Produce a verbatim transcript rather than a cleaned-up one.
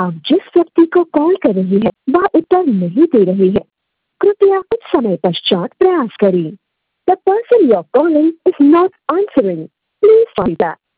आप जिस व्यक्ति को कॉल कर रही है वह उत्तर नहीं दे रही है। कृपया कुछ समय पश्चात प्रयास करें। The person you are calling is not answering. Please try back.